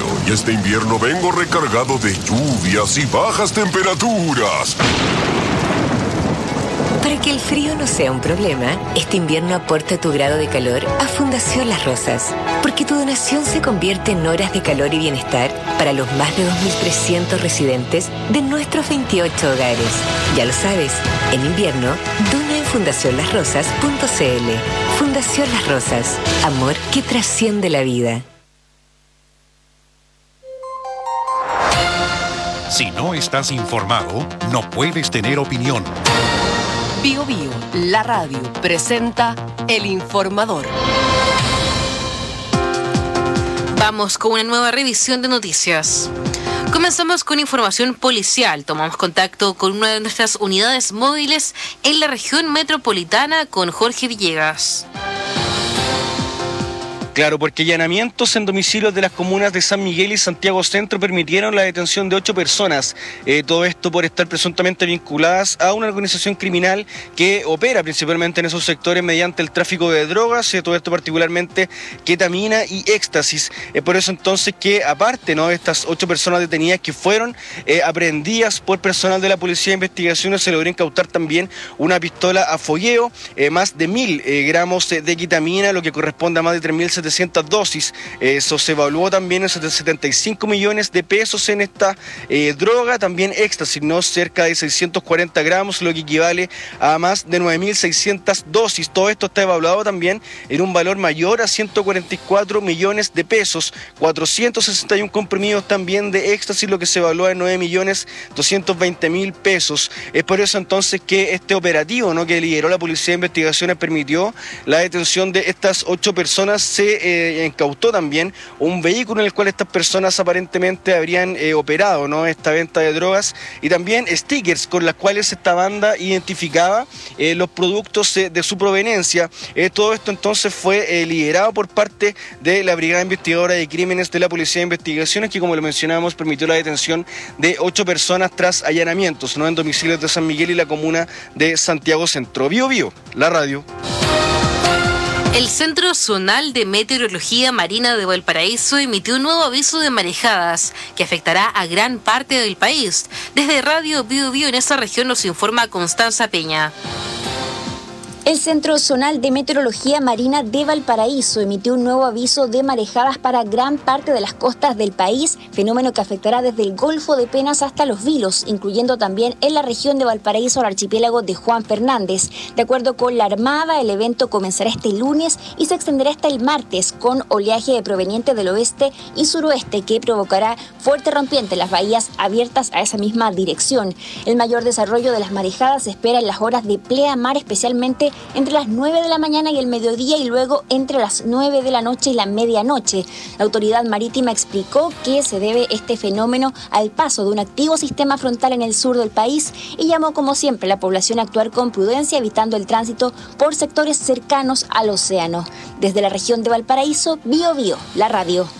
y este invierno vengo recargado de lluvias y bajas temperaturas. Para que el frío no sea un problema, este invierno aporta tu grado de calor a Fundación Las Rosas, porque tu donación se convierte en horas de calor y bienestar para los más de 2.300 residentes de nuestros 28 hogares. Ya lo sabes, en invierno, dona en fundacionlasrosas.cl. Fundación Las Rosas, amor que trasciende la vida. Si no estás informado, no puedes tener opinión. Bio Bio, la radio, presenta El Informador. Vamos con una nueva revisión de noticias. Comenzamos con información policial. Tomamos contacto con una de nuestras unidades móviles en la región metropolitana con Jorge Villegas. Claro, porque allanamientos en domicilios de las comunas de San Miguel y Santiago Centro permitieron la detención de 8 personas. Todo esto por estar presuntamente vinculadas a una organización criminal que opera principalmente en esos sectores mediante el tráfico de drogas, todo esto particularmente ketamina y éxtasis. Por eso entonces que aparte, ¿no?, estas 8 personas detenidas que fueron aprehendidas por personal de la Policía de Investigaciones, se logró incautar también una pistola a fogueo, más de 1.000 gramos de ketamina, lo que corresponde a más de 3.700 dosis. Eso se evaluó también en 75 millones de pesos en esta droga, también éxtasis, ¿no?, cerca de 640 gramos, lo que equivale a más de 9.600 dosis. Todo esto está evaluado también en un valor mayor a 144 millones de pesos, 461 comprimidos también de éxtasis, lo que se evalúa en 9.220.000 pesos. Es por eso entonces que este operativo, ¿no?, que lideró la Policía de Investigaciones permitió la detención de estas 8 personas. Se incautó también un vehículo en el cual estas personas aparentemente habrían operado, ¿no?, esta venta de drogas, y también stickers con las cuales esta banda identificaba los productos de su proveniencia. Todo esto entonces fue liderado por parte de la Brigada Investigadora de Crímenes de la Policía de Investigaciones, que, como lo mencionábamos, permitió la detención de 8 personas tras allanamientos, ¿no?, en domicilios de San Miguel y la comuna de Santiago Centro. Bio Bio, la radio. El Centro Zonal de Meteorología Marina de Valparaíso emitió un nuevo aviso de marejadas que afectará a gran parte del país. Desde Radio Bio Bio en esa región nos informa Constanza Peña. El Centro Zonal de Meteorología Marina de Valparaíso emitió un nuevo aviso de marejadas para gran parte de las costas del país, fenómeno que afectará desde el Golfo de Penas hasta Los Vilos, incluyendo también en la región de Valparaíso el archipiélago de Juan Fernández. De acuerdo con la Armada, el evento comenzará este lunes y se extenderá hasta el martes, con oleaje proveniente del oeste y suroeste que provocará fuerte rompiente en las bahías abiertas a esa misma dirección. El mayor desarrollo de las marejadas se espera en las horas de pleamar, especialmente entre las 9 de la mañana y el mediodía, y luego entre las 9 de la noche y la medianoche. La autoridad marítima explicó que se debe este fenómeno al paso de un activo sistema frontal en el sur del país y llamó, como siempre, a la población a actuar con prudencia, evitando el tránsito por sectores cercanos al océano. Desde la región de Valparaíso, Bio Bio, la radio.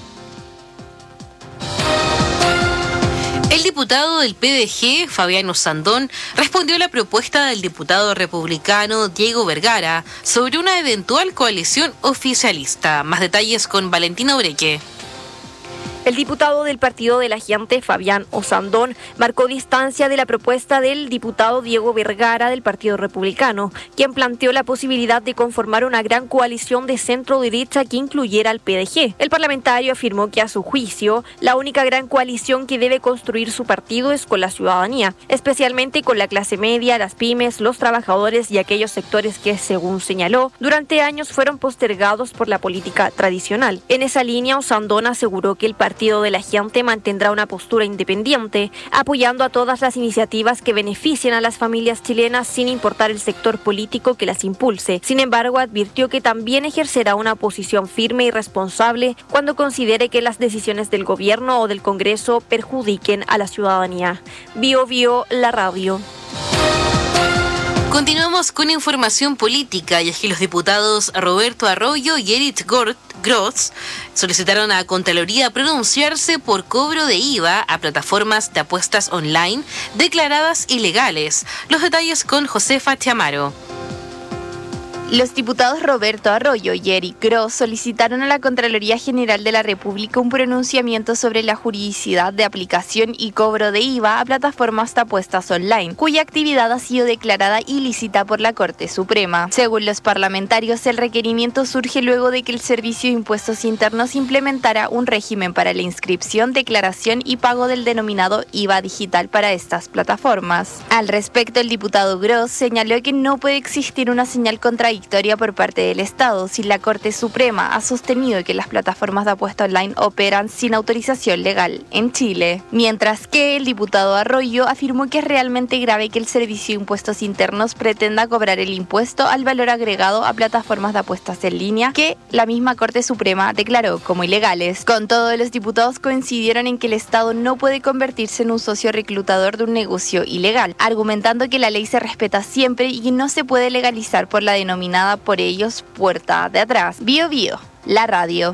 El diputado del PDG, Fabián Osandón, respondió a la propuesta del diputado republicano Diego Vergara sobre una eventual coalición oficialista. Más detalles con Valentina Ureque. El diputado del Partido de la Gente, Fabián Osandón, marcó distancia de la propuesta del diputado Diego Vergara del Partido Republicano, quien planteó la posibilidad de conformar una gran coalición de centro-derecha que incluyera al PDG. El parlamentario afirmó que, a su juicio, la única gran coalición que debe construir su partido es con la ciudadanía, especialmente con la clase media, las pymes, los trabajadores y aquellos sectores que, según señaló, durante años fueron postergados por la política tradicional. En esa línea, Osandón aseguró que el Partido de la Gente mantendrá una postura independiente, apoyando a todas las iniciativas que beneficien a las familias chilenas sin importar el sector político que las impulse. Sin embargo, advirtió que también ejercerá una posición firme y responsable cuando considere que las decisiones del gobierno o del Congreso perjudiquen a la ciudadanía. Bio Bio, la radio. Continuamos con información política, y es que los diputados Roberto Arroyo y Erich Gross solicitaron a Contraloría pronunciarse por cobro de IVA a plataformas de apuestas online declaradas ilegales. Los detalles con Josefa Chamaro. Los diputados Roberto Arroyo y Eric Gross solicitaron a la Contraloría General de la República un pronunciamiento sobre la juridicidad de aplicación y cobro de IVA a plataformas de apuestas online, cuya actividad ha sido declarada ilícita por la Corte Suprema. Según los parlamentarios, el requerimiento surge luego de que el Servicio de Impuestos Internos implementara un régimen para la inscripción, declaración y pago del denominado IVA digital para estas plataformas. Al respecto, el diputado Gross señaló que no puede existir una señal contradictoria por parte del Estado si la Corte Suprema ha sostenido que las plataformas de apuesta online operan sin autorización legal en Chile. Mientras que el diputado Arroyo afirmó que es realmente grave que el Servicio de Impuestos Internos pretenda cobrar el impuesto al valor agregado a plataformas de apuestas en línea que la misma Corte Suprema declaró como ilegales. Con todo, los diputados coincidieron en que el Estado no puede convertirse en un socio reclutador de un negocio ilegal, argumentando que la ley se respeta siempre y que no se puede legalizar por la denominada por ellos puerta de atrás. Bio Bio, la radio.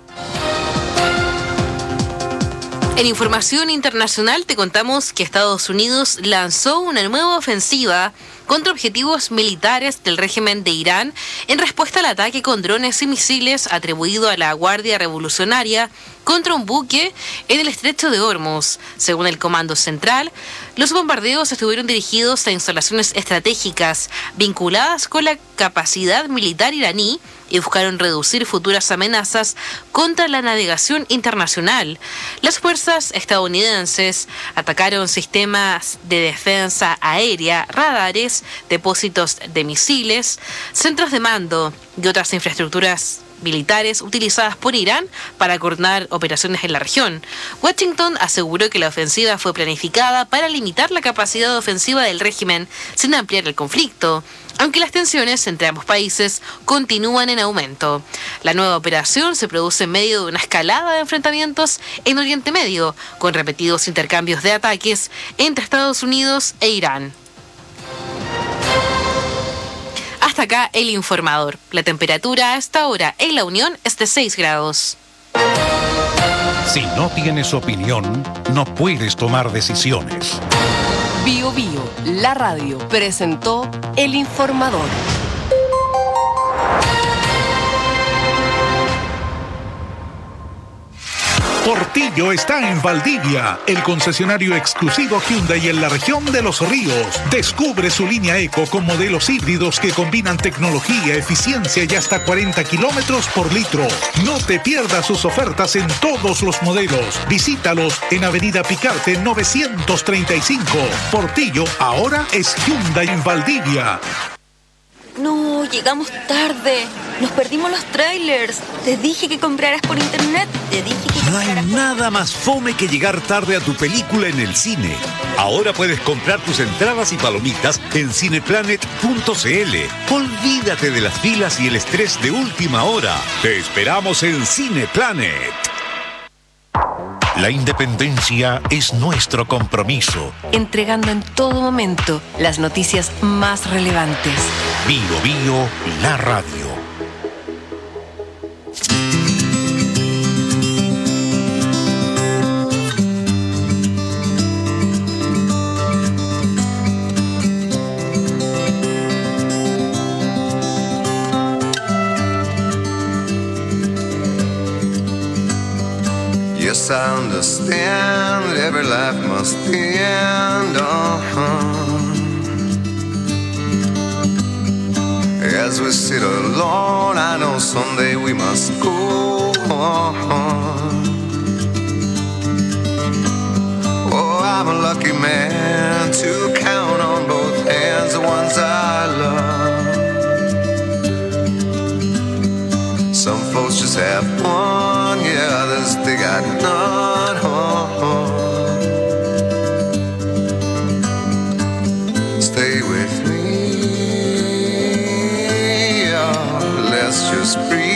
En información internacional te contamos que Estados Unidos lanzó una nueva ofensiva contra objetivos militares del régimen de Irán en respuesta al ataque con drones y misiles atribuido a la Guardia Revolucionaria contra un buque en el estrecho de Hormuz. Según el Comando Central, los bombardeos estuvieron dirigidos a instalaciones estratégicas vinculadas con la capacidad militar iraní y buscaron reducir futuras amenazas contra la navegación internacional. Las fuerzas estadounidenses atacaron sistemas de defensa aérea, radares, depósitos de misiles, centros de mando y otras infraestructuras militares utilizadas por Irán para coordinar operaciones en la región. Washington aseguró que la ofensiva fue planificada para limitar la capacidad ofensiva del régimen sin ampliar el conflicto, aunque las tensiones entre ambos países continúan en aumento. La nueva operación se produce en medio de una escalada de enfrentamientos en Oriente Medio, con repetidos intercambios de ataques entre Estados Unidos e Irán. Hasta acá el informador. La temperatura a esta hora en La Unión es de 6 grados. Si no tienes opinión, no puedes tomar decisiones. Bio Bio, la radio, presentó El Informador. Portillo está en Valdivia, el concesionario exclusivo Hyundai en la región de Los Ríos. Descubre su línea Eco con modelos híbridos que combinan tecnología, eficiencia y hasta 40 kilómetros por litro. No te pierdas sus ofertas en todos los modelos. Visítalos en Avenida Picarte 935. Portillo ahora es Hyundai en Valdivia. No, llegamos tarde. Nos perdimos los trailers. Te dije que compraras por internet. No hay nada más fome que llegar tarde a tu película en el cine. Ahora puedes comprar tus entradas y palomitas en cineplanet.cl. Olvídate de las filas y el estrés de última hora. Te esperamos en Cineplanet. La independencia es nuestro compromiso. Entregando en todo momento las noticias más relevantes. Bio Bio, la radio. Yes, I understand every life must end. As we sit alone, I know someday we must go on. Oh, I'm a lucky man to count on both hands the ones I love. Some folks just have one, yeah, others they got none. Stay with me, oh, let's just breathe.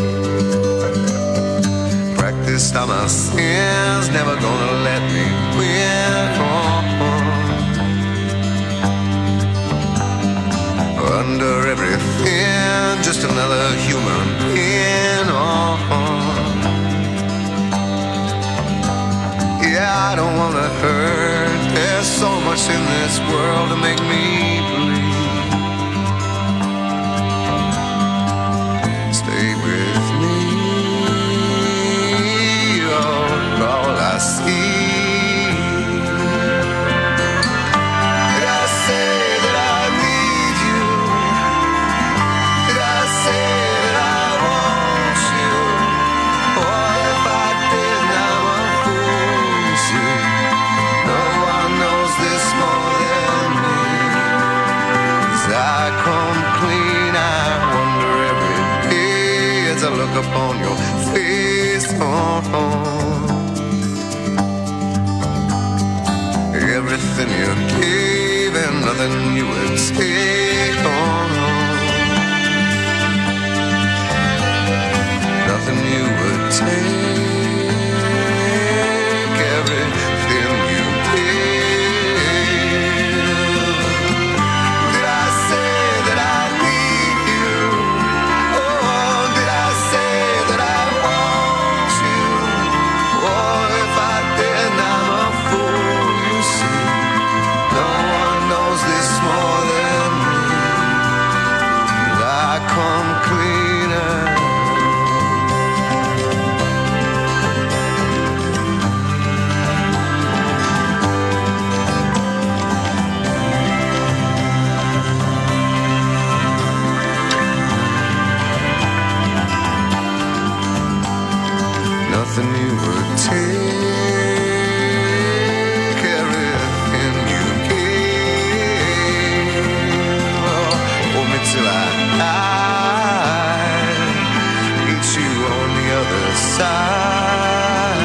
Practiced all my sins, never gonna let me win. this world to make me believe. Stay with me, all I see. Did I say that I need you? Did I say that I want you? Or if I did, I'm a fool, you see. No one knows this more than me. As I come clean, I wonder every day as I look upon your face. Everything you gave and nothing you would take on. Nothing you would take. Everything you gave. Did I say that I need you? Oh, did I say that I want you? Oh, if I did, I'm a fool, you see. No one knows this more than me. I come cleaner. Nothing you would take, everything you gave. Oh, hold me till I die, meet you on the other side.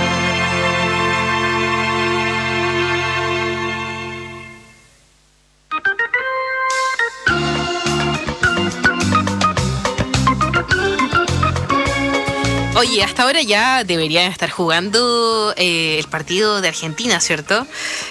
Oye, hasta ahora ya deberían estar jugando el partido de Argentina, ¿cierto?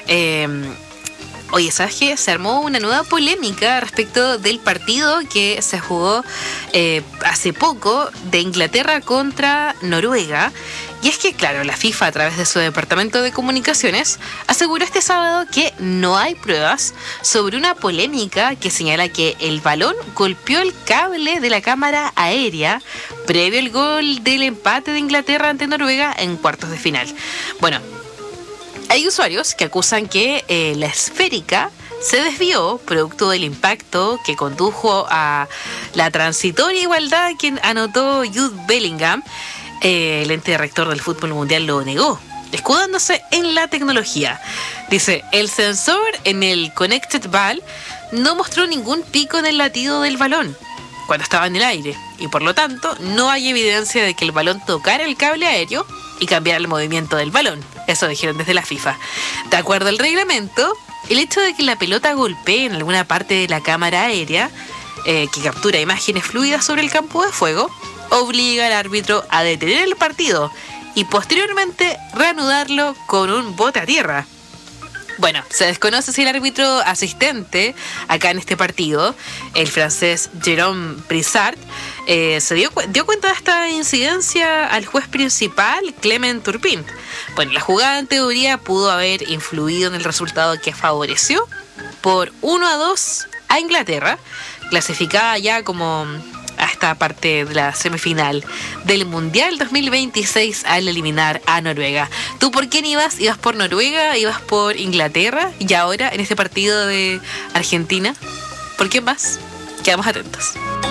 Oye, ¿sabes qué? Se armó una nueva polémica respecto del partido que se jugó hace poco de Inglaterra contra Noruega. Y es que, claro, la FIFA, a través de su departamento de comunicaciones, aseguró este sábado que no hay pruebas sobre una polémica que señala que el balón golpeó el cable de la cámara aérea previo al gol del empate de Inglaterra ante Noruega en cuartos de final. Bueno, hay usuarios que acusan que la esférica se desvió producto del impacto que condujo a la transitoria igualdad que anotó Jude Bellingham. El ente rector del fútbol mundial lo negó, escudándose en la tecnología. Dice, el sensor en el Connected Ball no mostró ningún pico en el latido del balón cuando estaba en el aire, y por lo tanto no hay evidencia de que el balón tocara el cable aéreo y cambiara el movimiento del balón. Eso dijeron desde la FIFA. De acuerdo al reglamento, el hecho de que la pelota golpee en alguna parte de la cámara aérea que captura imágenes fluidas sobre el campo de juego obliga al árbitro a detener el partido y posteriormente reanudarlo con un bote a tierra. Bueno, se desconoce si el árbitro asistente acá en este partido, el francés Jérôme Brissard, se dio cuenta de esta incidencia al juez principal, Clement Turpin. Bueno, la jugada en teoría pudo haber influido en el resultado que favoreció por 1-2 a Inglaterra, clasificada ya como a esta parte de la semifinal del Mundial 2026 al eliminar a Noruega. ¿Tú por quién ibas? ¿Ibas por Noruega? ¿Ibas por Inglaterra? Y ahora, en este partido de Argentina, ¿por quién vas? Quedamos atentos.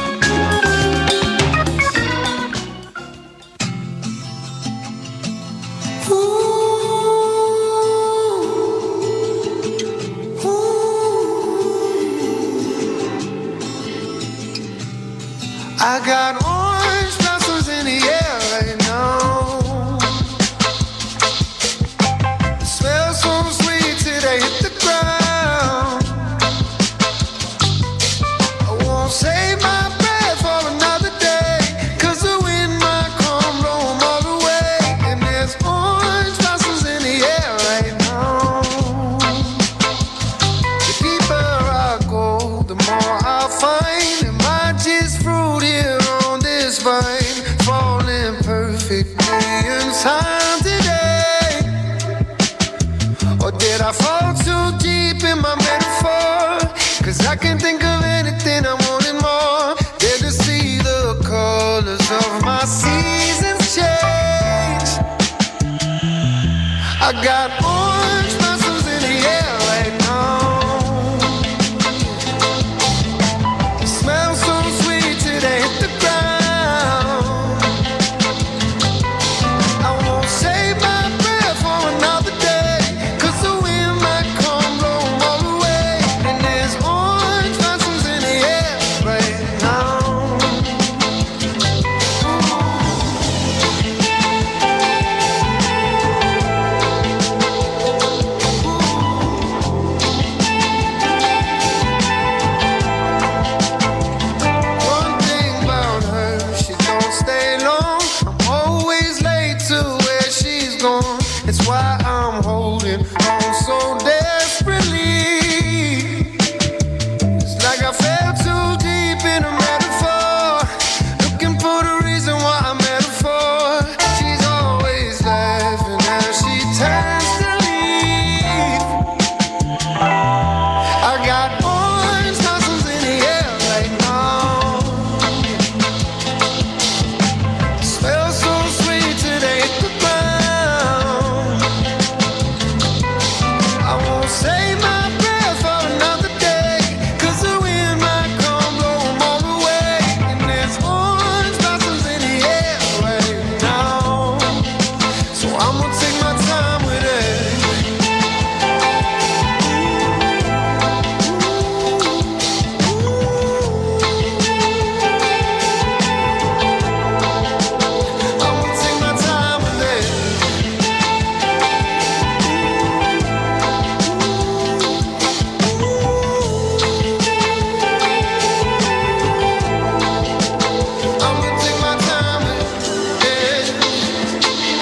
I got orange blossoms in the air right now. It smells so sweet till they hit the ground. I won't save my breath for another day, 'cause the wind might come blow 'em all away. And there's orange blossoms in the air right now. The deeper I go, the more I find. Just fruit here on I can't think of anything I wanted more than to see the colors of my seasons change. I got orange blossoms in the air right now. It smells so sweet till they hit the ground. I won't save my breath for another day, 'cause the wind might come blow 'em all away. And there's orange blossoms in the air right now. One thing about her, she don't stay long. I'm always late to where she's gone. It's why I'm holding on so desperately. It's like I fell too deep in a metaphor, looking for the reason why I met her for. She's always laughing as she turns to leave. I got orange blossoms in the air right now. Smells so sweet till they hit the ground. I won't save my breath for another day, 'cause the wind might come blow 'em all away. And there's orange blossoms in the air right now. So I'm gonna take my time with it. I'm gonna take my time with it. I'm gonna take my time with it.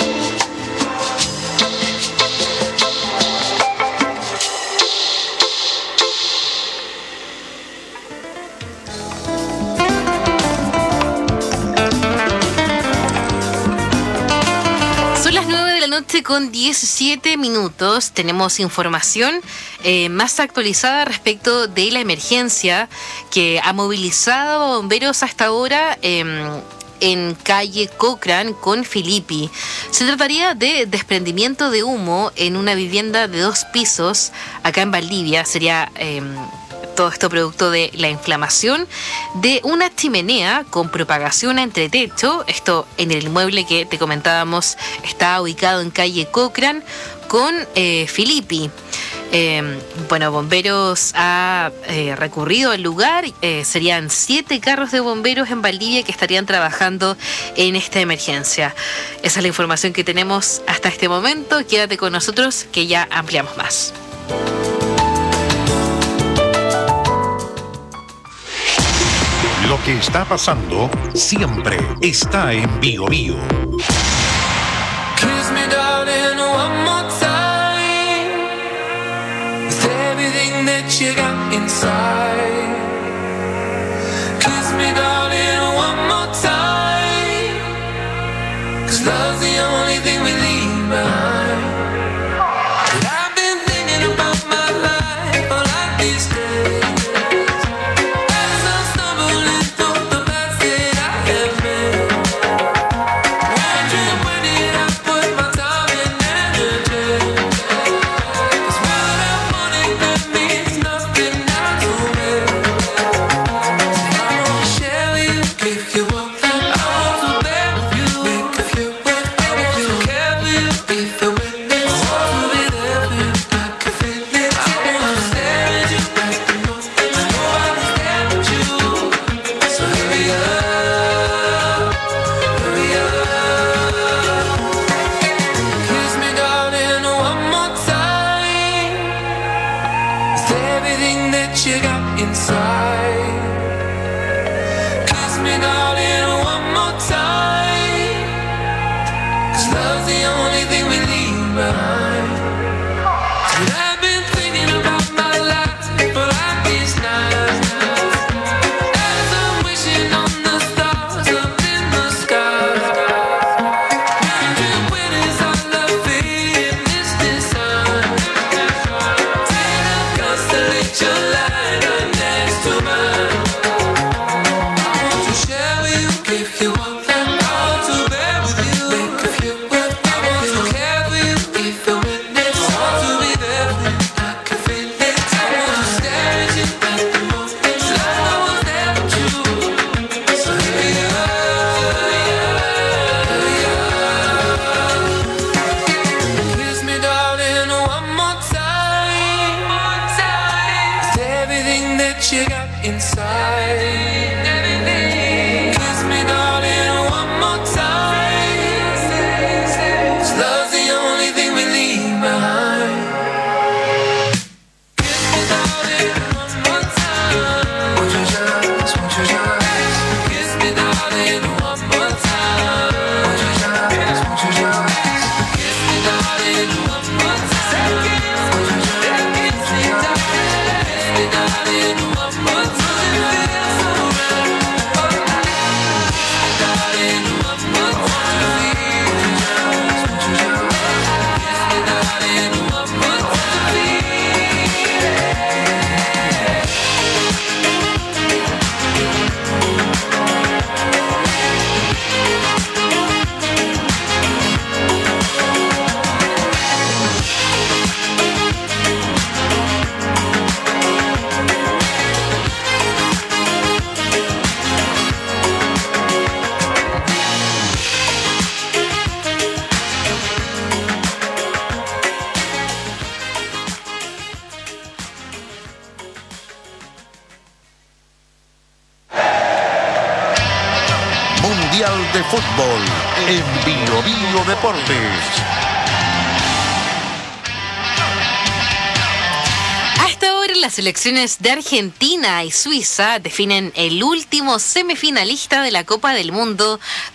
Son las 9 de la noche con 17 minutos. Tenemos información más actualizada respecto de la emergencia que ha movilizado a bomberos hasta ahora en calle Cochrane con Filippi. Se trataría de desprendimiento de humo en una vivienda de 2 pisos acá en Valdivia. Sería todo esto producto de la inflamación de una chimenea con propagación a entretecho. Esto en el inmueble que te comentábamos está ubicado en calle Cochrane con Filippi. Bueno, bomberos ha recurrido al lugar. Serían 7 carros de bomberos en Valdivia que estarían trabajando en esta emergencia. Esa es la información que tenemos hasta este momento. Quédate con nosotros que ya ampliamos más. Lo que está pasando siempre está en Bio Bio. Kiss me, darling, one more time, with everything that you got inside. Kiss me, darling, one more time, 'cause love's the only thing we leave behind. And I've been thinking about my life all like these days, as I'm stumbling through the paths that I have made. Wondering where did I put my time and energy? 'Cause what I wanted that means nothing now to me. So I wanna share with you, give you up. I want to bear with you, make a few with you, care for you, be the witness. I want to be there for you, I can feel it. I wanna stare at you, like the most. I know I can stare at you. So hurry up, hurry up. Kiss me, darling, one more time, with everything that you got inside. Kiss me, darling, one more time, 'cause love's the only thing we leave behind. And I've been thinking about my life for like these nights, as I'm wishing on the stars up in the sky. Wondering when is our love fading this time. Take a constellation light on that. to mine. I want to share with you, give you one thing. I want to bear with you, make you feel what I want to care for you, if you're in it. I want to be there for you, I can feel it. I want to stare at you at the most. It's like no one's there but you. So hurry up. Kiss me, darling, one more time. With everything that you got inside. Kiss me, darling, one more time. 'Cause love's the only thing we leave behind. Kiss me, darling, one more time. Won't you just, won't you just? Kiss me, darling, one more time. Won't you just, won't you just? Kiss me, darling, one more time. Won't you just, kiss me, darling, one more time. Mundial de Fútbol en Bio Bio Deportes. Hasta ahora las selecciones de Argentina y Suiza definen el último semifinalista de la Copa del Mundo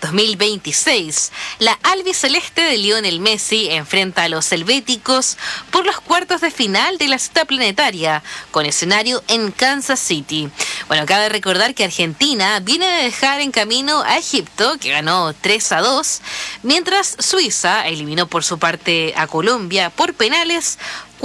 2026. La albiceleste de Lionel Messi enfrenta a los helvéticos por los cuartos de final de la cita planetaria, con escenario en Kansas City. Bueno, cabe recordar que Argentina viene de dejar en camino a Egipto, que ganó 3-2, mientras Suiza eliminó por su parte a Colombia por penales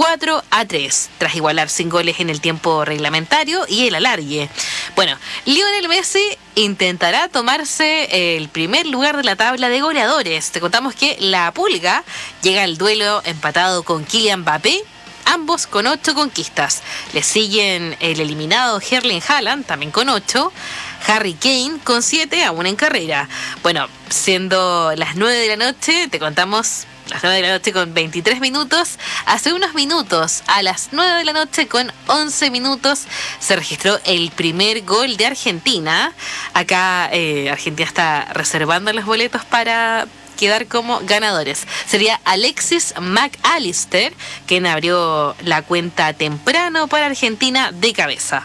4-3, tras igualar sin goles en el tiempo reglamentario y el alargue. Bueno, Lionel Messi intentará tomarse el primer lugar de la tabla de goleadores. Te contamos que la Pulga llega al duelo empatado con Kylian Mbappé, ambos con 8 conquistas. Le siguen el eliminado Erling Haaland, también con 8, Harry Kane con 7, aún en carrera. Bueno, siendo las 9 de la noche, te contamos las 9 de la noche con 23 minutos. Hace unos minutos, a las 9 de la noche con 11 minutos, se registró el primer gol de Argentina. Acá Argentina está reservando los boletos para quedar como ganadores. Sería Alexis McAllister quien abrió la cuenta temprano para Argentina de cabeza.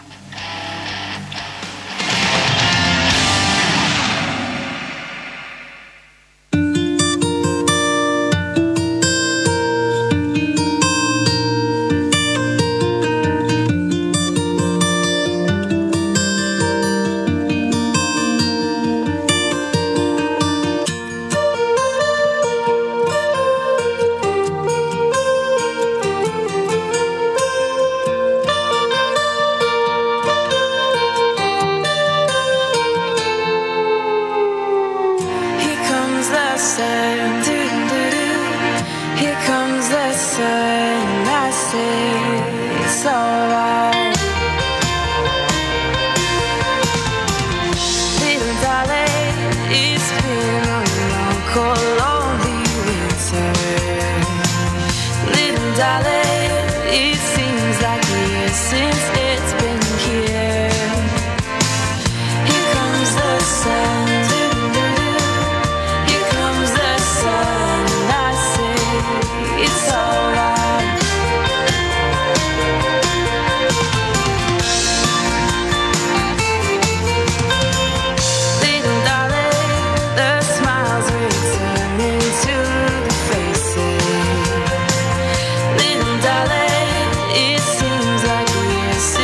It seems like we're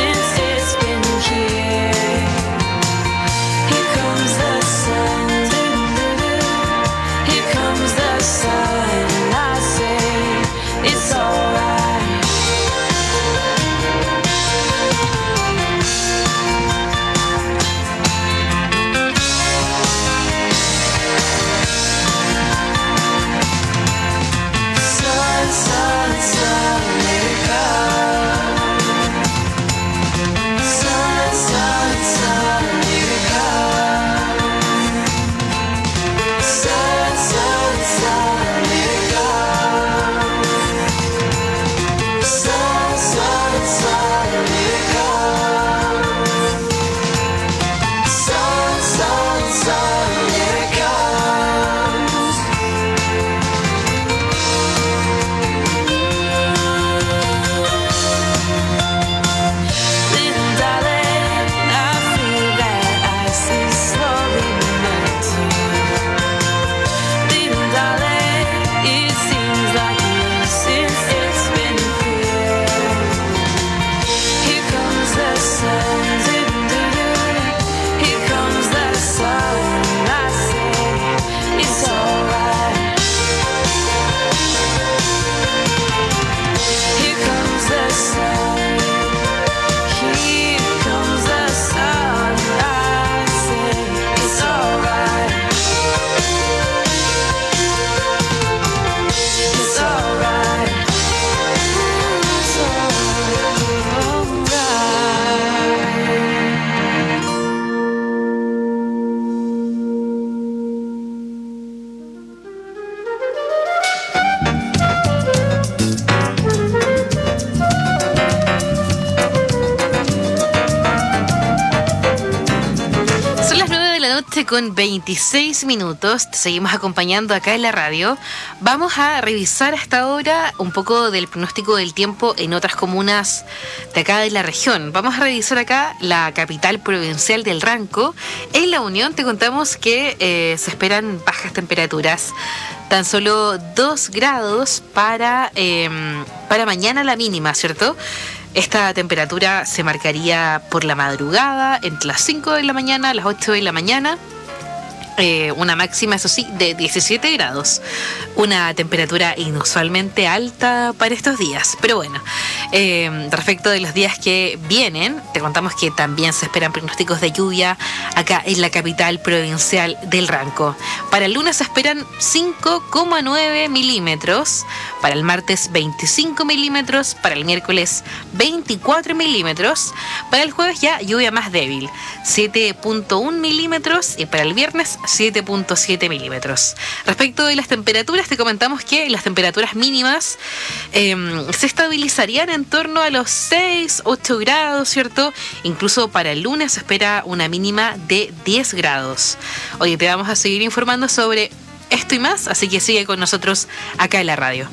noche con 26 minutos. Te seguimos acompañando acá en la radio. Vamos a revisar hasta ahora un poco del pronóstico del tiempo en otras comunas de acá de la región. Vamos a revisar acá la capital provincial del Ranco. En La Unión te contamos que se esperan bajas temperaturas. Tan solo 2 grados para mañana la mínima, ¿cierto? Esta temperatura se marcaría por la madrugada, entre las 5 de la mañana a las 8 de la mañana. Una máxima, eso sí, de 17 grados. Una temperatura inusualmente alta para estos días. Pero bueno, respecto de los días que vienen, te contamos que también se esperan pronósticos de lluvia acá en la capital provincial del Ranco. Para el lunes se esperan 5,9 milímetros. Para el martes 25 milímetros. Para el miércoles 24 milímetros. Para el jueves ya lluvia más débil, 7,1 milímetros. Y para el viernes 7,7 milímetros. Respecto de las temperaturas, te comentamos que las temperaturas mínimas se estabilizarían en torno a los 6, 8 grados, ¿cierto? Incluso para el lunes se espera una mínima de 10 grados. Oye, te vamos a seguir informando sobre esto y más, así que sigue con nosotros acá en la radio.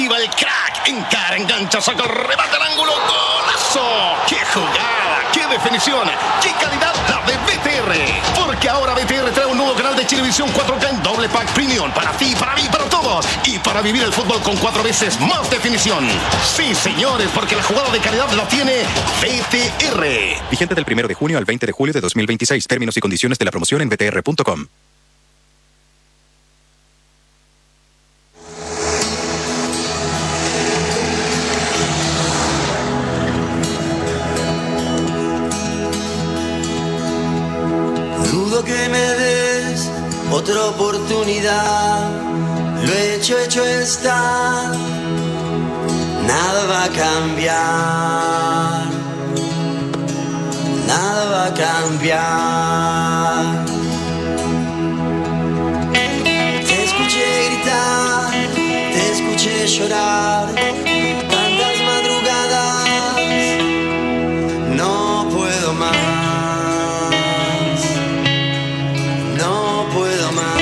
arriba el crack. Encara, engancha, saca el remate al ángulo. ¡Golazo! ¡Qué jugada! ¡Qué definición! ¡Qué calidad la de BTR! Porque ahora BTR trae un nuevo canal de Chilevisión 4K en doble pack premium. Para ti, para mí, para todos. Y para vivir el fútbol con 4 veces más definición. Sí, señores, porque la jugada de calidad la tiene BTR. Vigente del 1 de junio al 20 de julio de 2026. Términos y condiciones de la promoción en btr.com. Dudo que me des otra oportunidad. Lo hecho está. Nada va a cambiar. Nada va a cambiar. Te escuché gritar, te escuché llorar. Tantas madrugadas, no puedo más. No puedo más.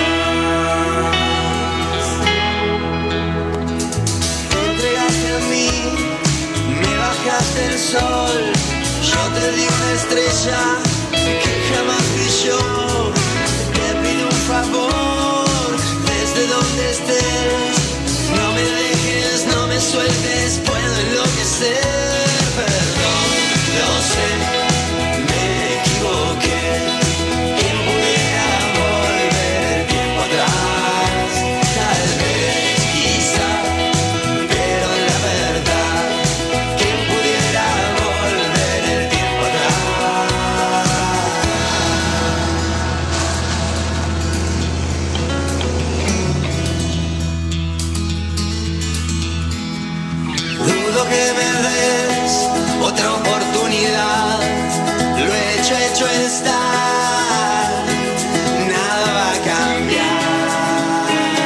Te entregaste a mí, me bajaste el sol. Yo te di una estrella que jamás brilló. Te pido un favor, desde donde estés. No me dejes, no me sueltes, puedo enloquecer. Perdón, lo sé, me equivoqué. ¿Quién pudiera volver el tiempo atrás? Tal vez, quizá, pero la verdad, ¿quién pudiera volver el tiempo atrás? Dudo que me des otra oportunidad. Lo hecho está. Nada va a cambiar.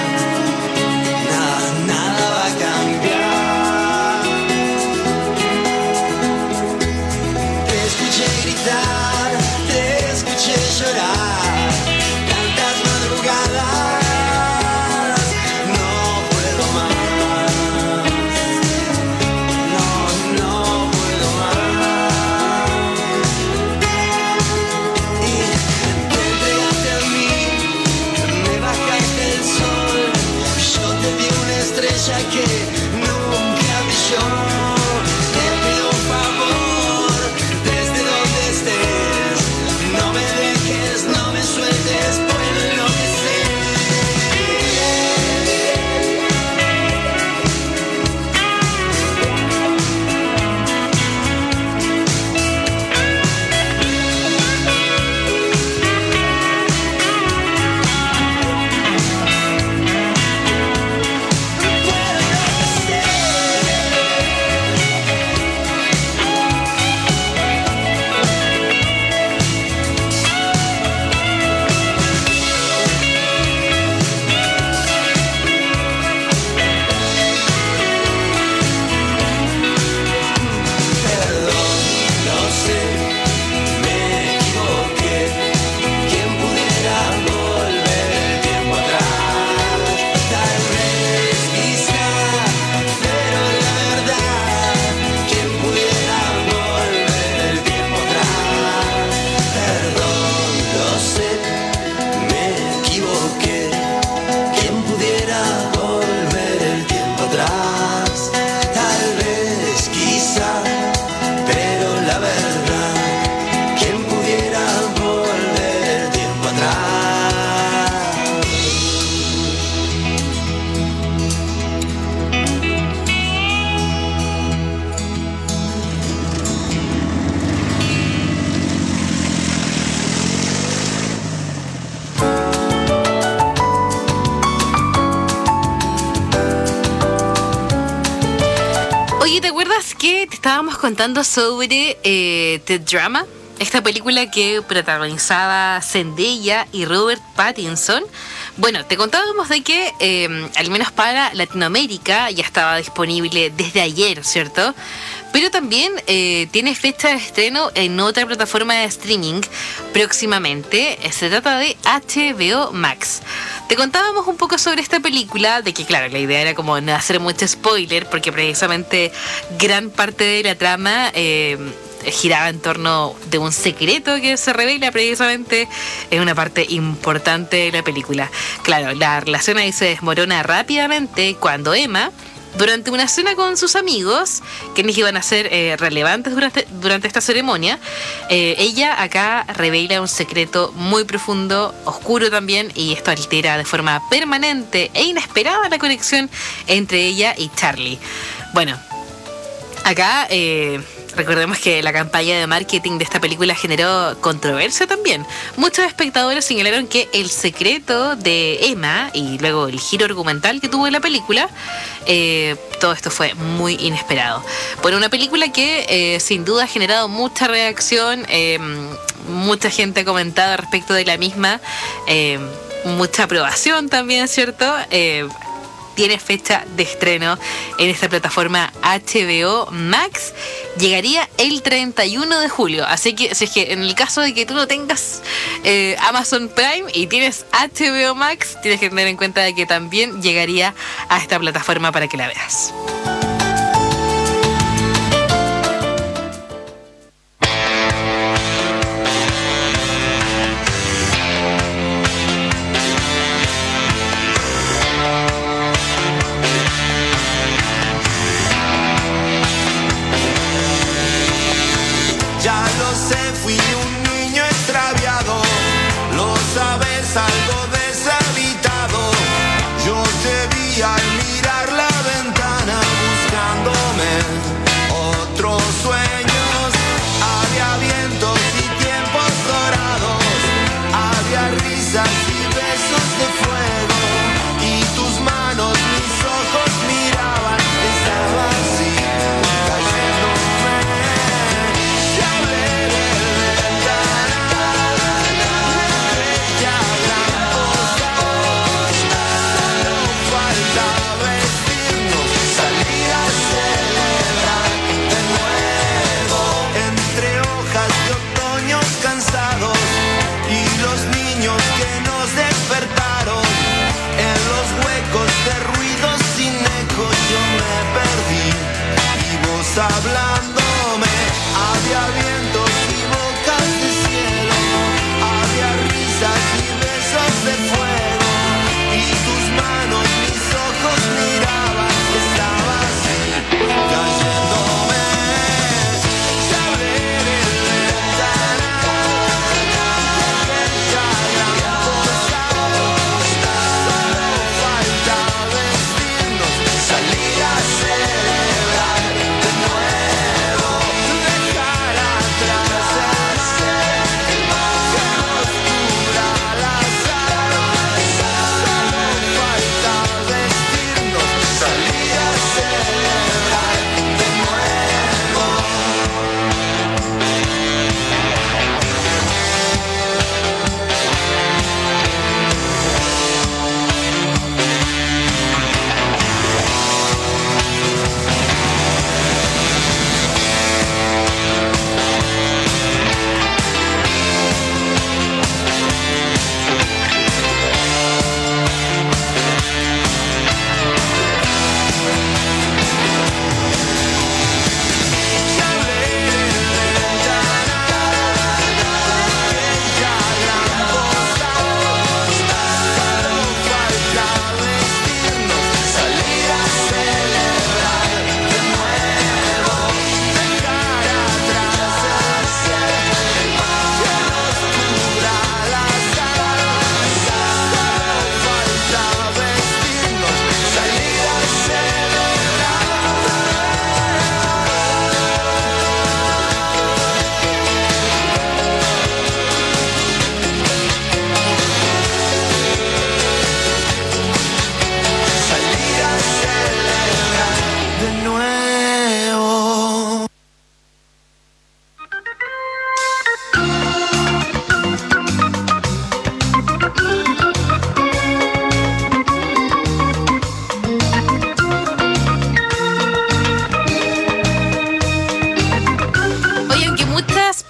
Nada va a cambiar. Te escuché gritar, te escuché llorar. Tantas madrugadas, no puedo más. No puedo más. Y te entregaste a mí, me bajaste el sol. Yo te di una estrella que nunca brilló. Te pido un favor, desde donde estés. No me dejes, no me sueltes, puedo enloquecer. Perdón, lo sé, me equivoqué. ¿Quién pudiera volver el tiempo atrás? Tal vez, quizá, pero la verdad, ¿quién pudiera volver el tiempo atrás? Perdón, lo sé, me equivoqué. ¿Quién pudiera volver el tiempo atrás? Tal vez, quizá, pero la verdad, ¿quién pudiera volver el tiempo atrás? Oye, ¿te acuerdas que te estábamos contando sobre The Drama? Esta película que protagonizaba Zendaya y Robert Pattinson. Bueno, te contábamos de que, al menos para Latinoamérica, ya estaba disponible desde ayer, ¿cierto? pero también tiene fecha de estreno en otra plataforma de streaming próximamente. Se trata de HBO Max. Te contábamos un poco sobre esta película, de que claro, la idea era como no hacer mucho spoiler, porque precisamente gran parte de la trama giraba en torno de un secreto que se revela precisamente en una parte importante de la película. Claro, la relación ahí se desmorona rápidamente cuando Emma, durante una cena con sus amigos, quienes iban a ser relevantes durante esta ceremonia, ella acá revela un secreto muy profundo, oscuro también, y esto altera de forma permanente e inesperada la conexión entre ella y Charlie. Bueno, acá recordemos que la campaña de marketing de esta película generó controversia también. Muchos espectadores señalaron que el secreto de Emma y luego el giro argumental que tuvo en la película, todo esto fue muy inesperado. Bueno, una película que sin duda ha generado mucha reacción, mucha gente ha comentado respecto de la misma, mucha aprobación también, ¿cierto? Tiene fecha de estreno en esta plataforma HBO Max. Llegaría el 31 de julio. Así que si es que en el caso de que tú no tengas Amazon Prime y tienes HBO Max, tienes que tener en cuenta de que también llegaría a esta plataforma para que la veas. Ya lo sé, fui un niño extraviado, lo sabes, algo deshabitado. Yo te vi al mirar la ventana.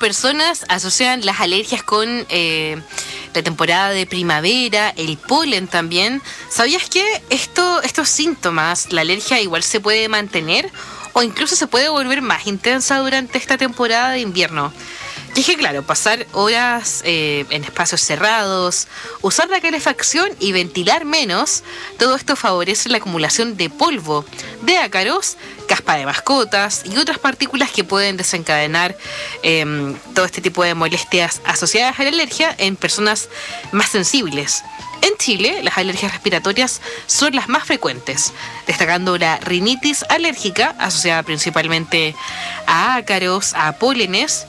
personas asocian las alergias con la temporada de primavera, el polen también. ¿Sabías que estos síntomas, la alergia igual se puede mantener o incluso se puede volver más intensa durante esta temporada de invierno? Y es que claro, pasar horas en espacios cerrados, usar la calefacción y ventilar menos, todo esto favorece la acumulación de polvo, de ácaros, caspa de mascotas y otras partículas que pueden desencadenar todo este tipo de molestias asociadas a la alergia en personas más sensibles. En Chile, las alergias respiratorias son las más frecuentes, destacando la rinitis alérgica, asociada principalmente a ácaros, a pólenes.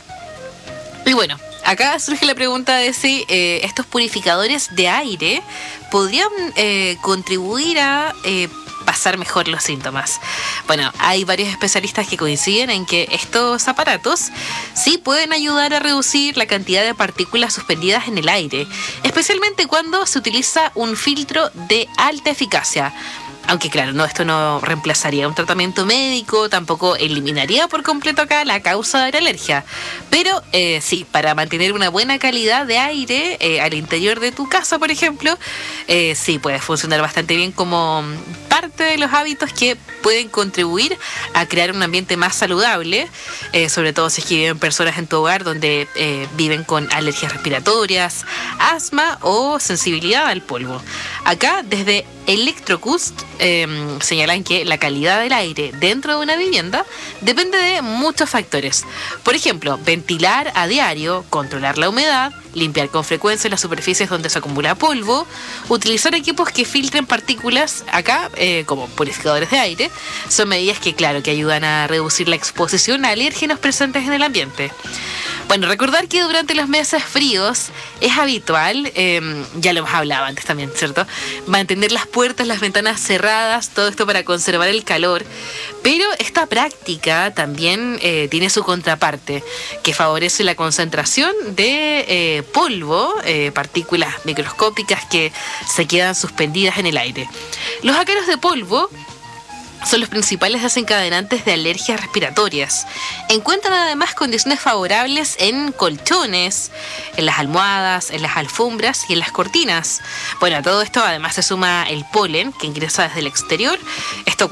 Y bueno, acá surge la pregunta de si estos purificadores de aire podrían contribuir a pasar mejor los síntomas. Bueno, hay varios especialistas que coinciden en que estos aparatos sí pueden ayudar a reducir la cantidad de partículas suspendidas en el aire, especialmente cuando se utiliza un filtro de alta eficacia. Aunque claro, esto no reemplazaría un tratamiento médico, tampoco eliminaría por completo acá la causa de la alergia. Pero sí, para mantener una buena calidad de aire al interior de tu casa, por ejemplo, sí puede funcionar bastante bien como parte de los hábitos que pueden contribuir a crear un ambiente más saludable, sobre todo si es que viven personas en tu hogar donde viven con alergias respiratorias, asma o sensibilidad al polvo. Acá, desde Electrocust, señalan que la calidad del aire dentro de una vivienda depende de muchos factores. Por ejemplo, ventilar a diario, controlar la humedad, limpiar con frecuencia las superficies donde se acumula polvo, utilizar equipos que filtren partículas, acá como purificadores de aire, son medidas que claro que ayudan a reducir la exposición a alérgenos presentes en el ambiente. Bueno, recordar que durante los meses fríos es habitual, ya lo hemos hablado antes también, ¿cierto?, mantener las puertas, las ventanas cerradas, todo esto para conservar el calor. Pero esta práctica también tiene su contraparte, que favorece la concentración de polvo, partículas microscópicas que se quedan suspendidas en el aire. Los ácaros de polvo son los principales desencadenantes de alergias respiratorias. Encuentran además condiciones favorables en colchones, en las almohadas, en las alfombras y en las cortinas. Bueno, a todo esto además se suma el polen que ingresa desde el exterior. Esto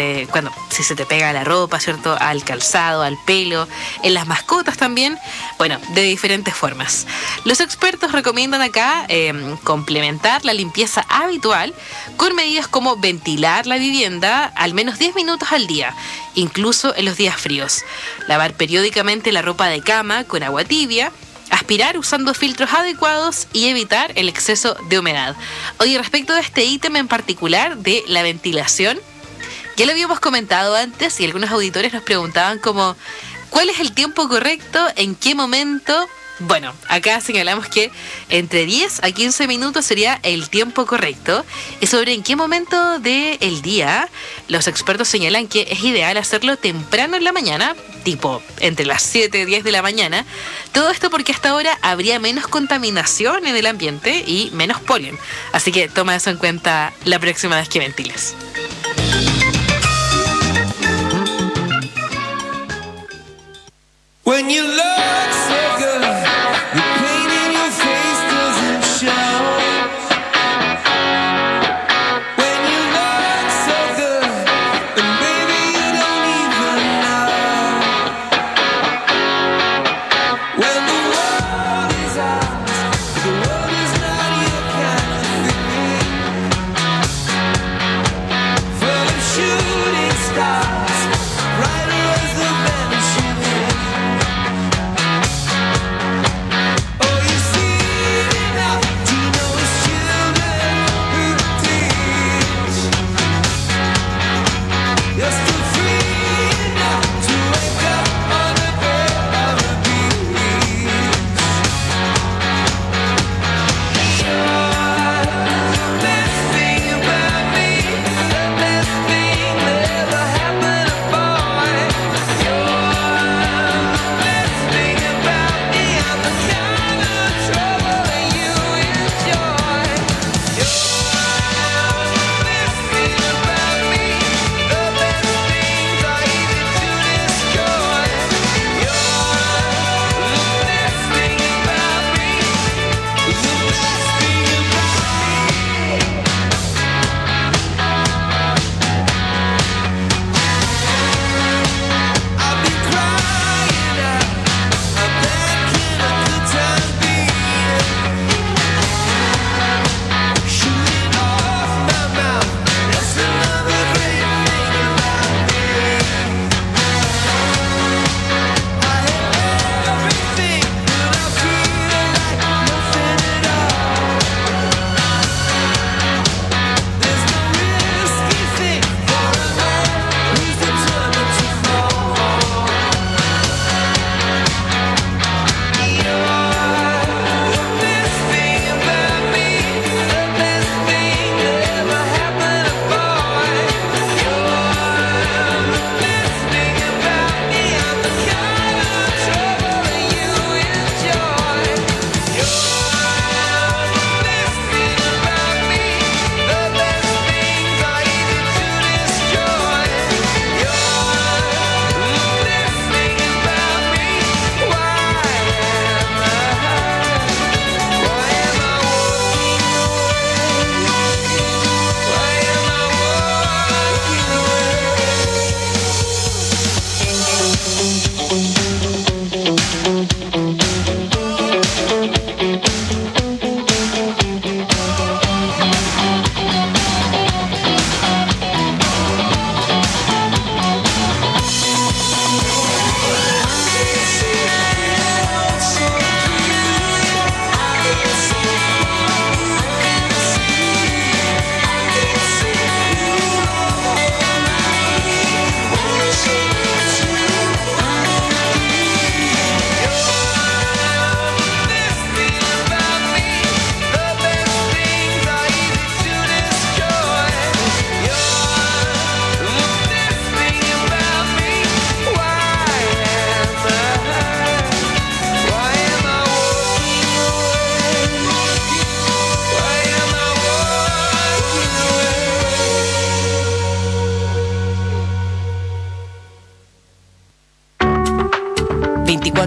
si se te pega a la ropa, ¿cierto?, al calzado, al pelo, en las mascotas también. Bueno, de diferentes formas. Los expertos recomiendan acá complementar la limpieza habitual con medidas como ventilar la vivienda al menos 10 minutos al día, incluso en los días fríos. Lavar periódicamente la ropa de cama con agua tibia, aspirar usando filtros adecuados y evitar el exceso de humedad. Oye, respecto de este ítem en particular de la ventilación, ya lo habíamos comentado antes y algunos auditores nos preguntaban como ¿cuál es el tiempo correcto? ¿En qué momento? Bueno, acá señalamos que entre 10 a 15 minutos sería el tiempo correcto. Y sobre en qué momento del día, los expertos señalan que es ideal hacerlo temprano en la mañana, tipo entre las 7 y 10 de la mañana. Todo esto porque hasta ahora habría menos contaminación en el ambiente y menos polen. Así que toma eso en cuenta la próxima vez que ventiles. When you look so good, the pain in your face doesn't show. When you look so good, and baby you don't even know. When the world is ours, the world is not your kind of thing. Full of shooting stars, brighter as the vanishing wind.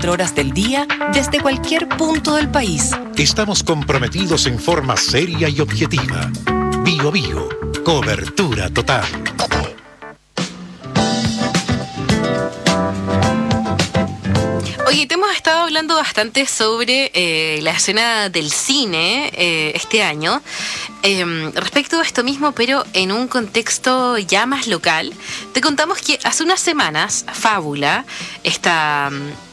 24 horas del día desde cualquier punto del país. Estamos comprometidos en forma seria y objetiva. Bio Bio, cobertura total. Oye, te hemos estado hablando bastante sobre la escena del cine este año. Respecto a esto mismo, pero en un contexto ya más local, te contamos que hace unas semanas Fábula, esta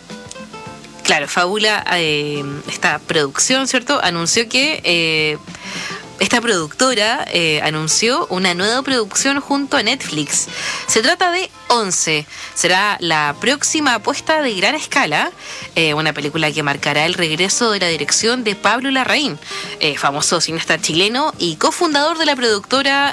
producción, ¿cierto? Anunció que esta productora anunció una nueva producción junto a Netflix. Se trata de 11. Será la próxima apuesta de gran escala, una película que marcará el regreso de la dirección de Pablo Larraín, famoso cineasta chileno y cofundador de la productora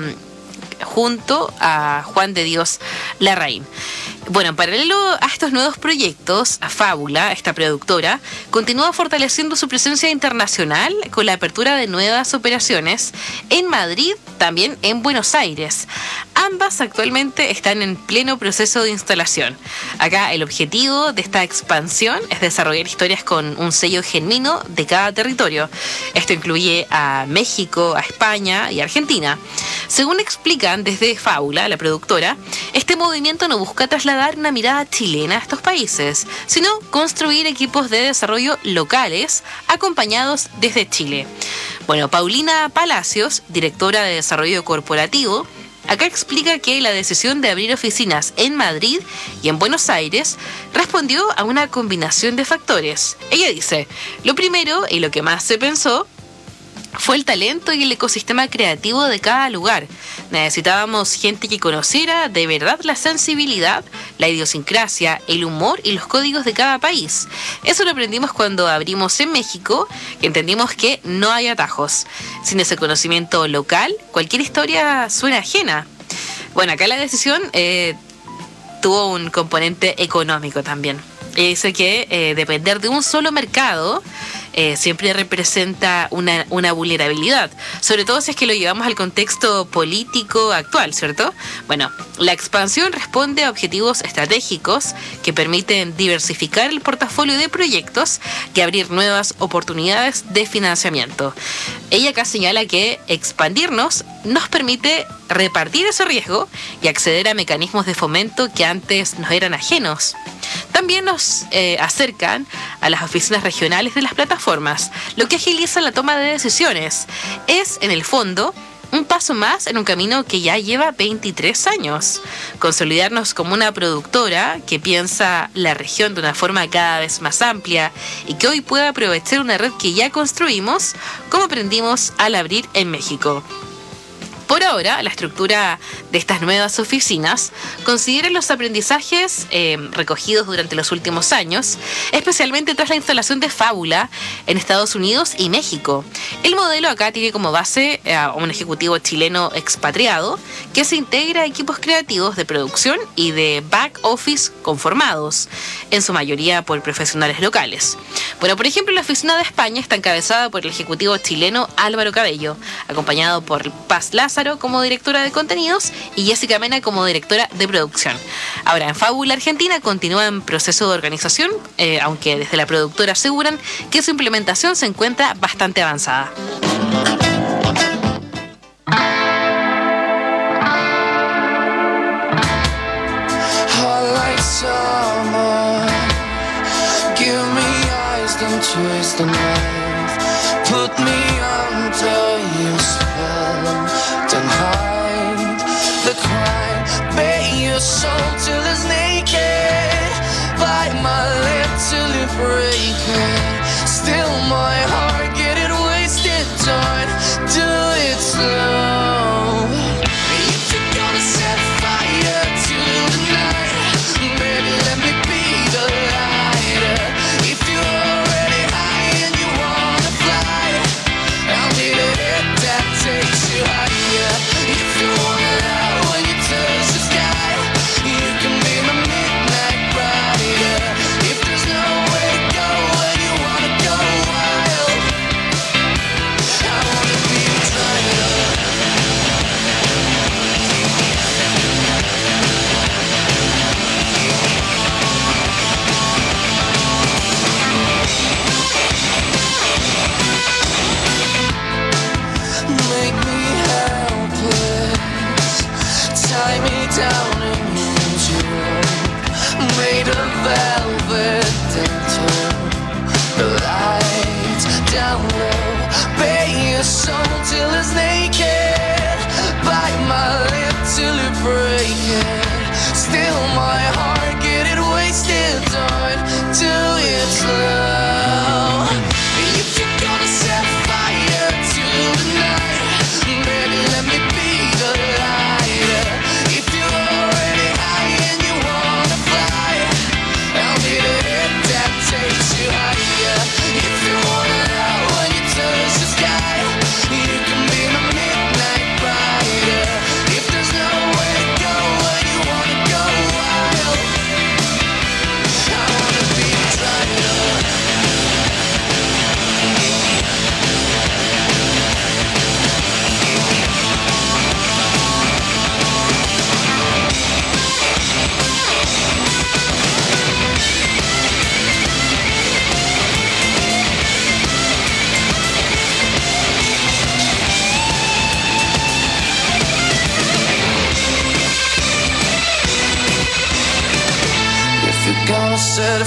junto a Juan de Dios Larraín. Bueno, en paralelo a estos nuevos proyectos, Fábula, esta productora, continúa fortaleciendo su presencia internacional con la apertura de nuevas operaciones en Madrid, también en Buenos Aires. Ambas actualmente están en pleno proceso de instalación. Acá el objetivo de esta expansión es desarrollar historias con un sello genuino de cada territorio. Esto incluye a México, a España y a Argentina. Según explican desde Fábula, la productora, este movimiento no busca trasladar una mirada chilena a estos países, sino construir equipos de desarrollo locales acompañados desde Chile. Bueno, Paulina Palacios, directora de desarrollo corporativo, acá explica que la decisión de abrir oficinas en Madrid y en Buenos Aires respondió a una combinación de factores. Ella dice, lo primero y lo que más se pensó fue el talento y el ecosistema creativo de cada lugar. Necesitábamos gente que conociera de verdad la sensibilidad, la idiosincrasia, el humor y los códigos de cada país. Eso lo aprendimos cuando abrimos en México, que entendimos que no hay atajos. Sin ese conocimiento local, cualquier historia suena ajena. Bueno, acá la decisión tuvo un componente económico también. Dice que depender de un solo mercado siempre representa una vulnerabilidad, sobre todo si es que lo llevamos al contexto político actual, ¿cierto? Bueno, la expansión responde a objetivos estratégicos que permiten diversificar el portafolio de proyectos y abrir nuevas oportunidades de financiamiento. Ella acá señala que expandirnos nos permite repartir ese riesgo y acceder a mecanismos de fomento que antes nos eran ajenos. También nos acercan a las oficinas regionales de las plataformas, lo que agiliza la toma de decisiones. Es, en el fondo, un paso más en un camino que ya lleva 23 años. Consolidarnos como una productora que piensa la región de una forma cada vez más amplia y que hoy puede aprovechar una red que ya construimos, como aprendimos al abrir en México. Por ahora, la estructura de estas nuevas oficinas considera los aprendizajes recogidos durante los últimos años, especialmente tras la instalación de Fábula en Estados Unidos y México. El modelo acá tiene como base a un ejecutivo chileno expatriado que se integra a equipos creativos de producción y de back office conformados, en su mayoría por profesionales locales. Bueno, por ejemplo, la oficina de España está encabezada por el ejecutivo chileno Álvaro Cabello, acompañado por Paz Lázaro como directora de contenidos y Jessica Mena como directora de producción. Ahora, en Fábula Argentina continúa en proceso de organización, aunque desde la productora aseguran que su implementación se encuentra bastante avanzada. Don't hide the crime. Bare your soul till it's naked. Bite my lip till it breaks it. Still my heart, get it wasted. Don't do it slow. If you're gonna set fire to the night, baby, let me be the lighter. If you're already high and you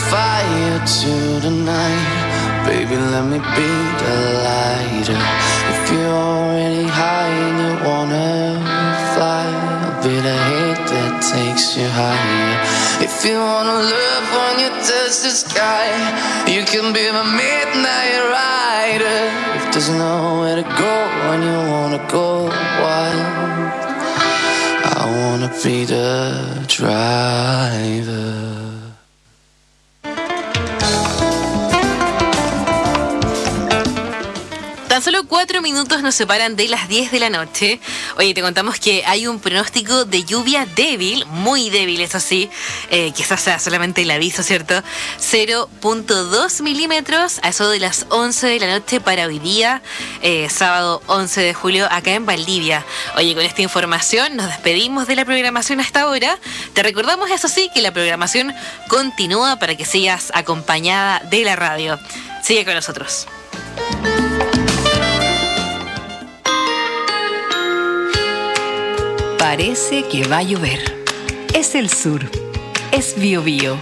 fire to the night. Baby, let me be the lighter. If you're already high and you wanna fly, I'll be the hate that takes you higher. If you wanna love when you touch the sky, you can be my midnight rider. If there's nowhere to go when you wanna go wild, I wanna be the driver. Tan solo 4 minutos nos separan de las 10 de la noche. Oye, te contamos que hay un pronóstico de lluvia débil, muy débil, eso sí. Quizás sea solamente el aviso, ¿cierto? 0.2 milímetros a eso de las 11 de la noche para hoy día, sábado 11 de julio, acá en Valdivia. Oye, con esta información nos despedimos de la programación hasta ahora. Te recordamos, eso sí, que la programación continúa para que sigas acompañada de la radio. Sigue con nosotros. Parece que va a llover. Es el sur. Es Bío Bío.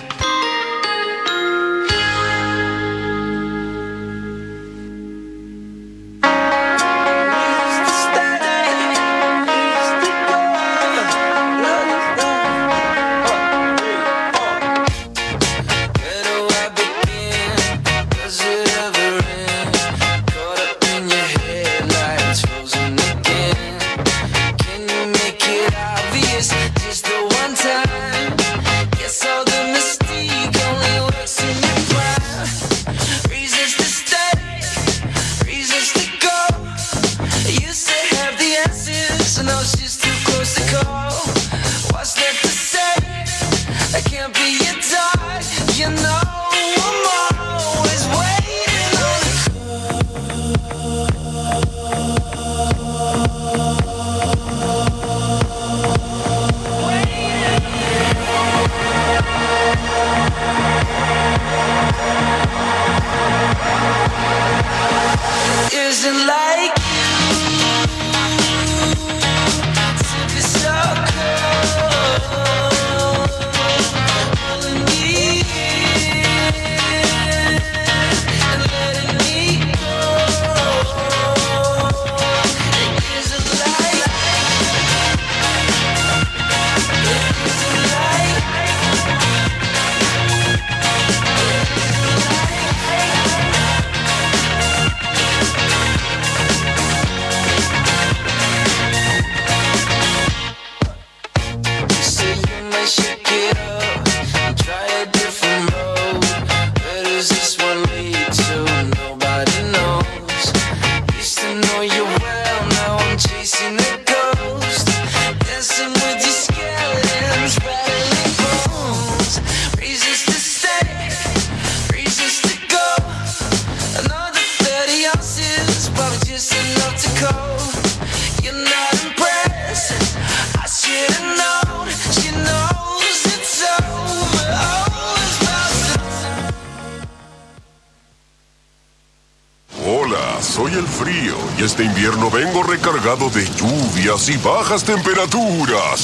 Just the one time. Guess all the mystique only works in your plan. Reasons to stay, reasons to go. You say have the answers, and now it's just too close to call. What's left to say? I can't be your dog, you know. I'm always waiting on the isn't like to be so cold, pulling me in and letting me go. Isn't like, isn't like. Shake it up and try a different road. Where does this one lead to? Nobody knows. Used to know you well, now I'm chasing a ghost. Dancing with your skeletons, rattling bones. Reasons to stay, reasons to go. Another 30 ounces, probably just enough to cope. You're not impressed, I should've known. She knows it's over, always about Hola, soy el frío y este invierno vengo recargado de lluvias y bajas temperaturas.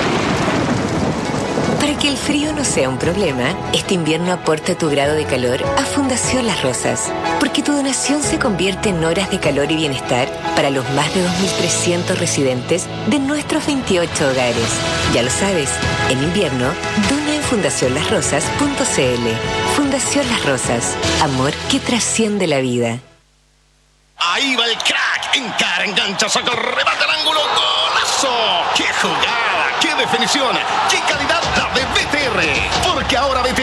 Para que el frío no sea un problema, este invierno aporta tu grado de calor a Fundación Las Rosas, porque tu donación se convierte en horas de calor y bienestar para los más de 2.300 residentes de nuestros 28 hogares. Ya lo sabes, en invierno, dona en fundacionlasrosas.cl. Fundación Las Rosas, amor que trasciende la vida. Ahí va el crack, encara, engancha, saca el remate al ángulo, golazo. ¡Qué jugada! ¡Qué definición! ¡Qué calidad la de BTR! Porque ahora BTR